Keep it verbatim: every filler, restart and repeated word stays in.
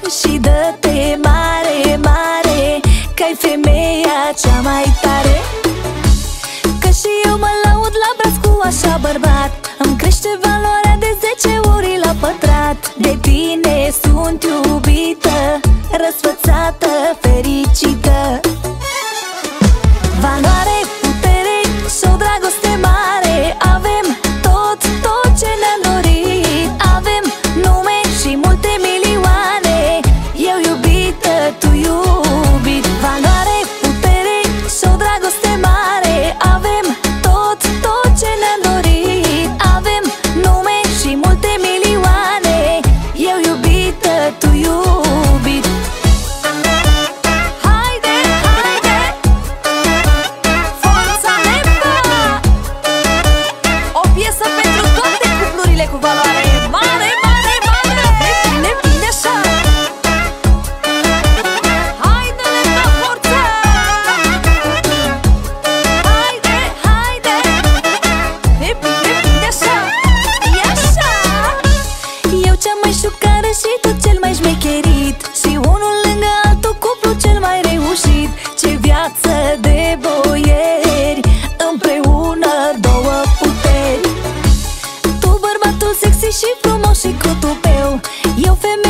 și dă-te mare, mare, că-ai femeia cea mai tare. Că și eu mă laud la braț cu așa bărbat, îmi crește valoarea de zece ori la pătrat. De tine sunt iubită, răsfățată, fericită. Valoare, putere și o dragoste mare, avem tot, tot ce ne-am dorit. Avem nume și multe milioane, eu iubită, tu iubit. Valoare, putere și o dragoste mare, avem tot, tot ce ne-am dorit. Avem nume și multe milioane, eu iubită, tu iubit. Haide, haide, forța Nemca! O piesă pentru toate cuplurile cu valoare mare, mare, mare. Bine, bine așa. Haide, Nemca, forța! Haide, haide. Bine, bine așa. E așa. Eu cea mai șucară și tu cel mai șmecherit, și unul lângă altul cuplu cel mai reușit. Ce viață de boieri, împreună două puteri. Tu bărbatul sexy și frumos și cu tupeu, eu femeia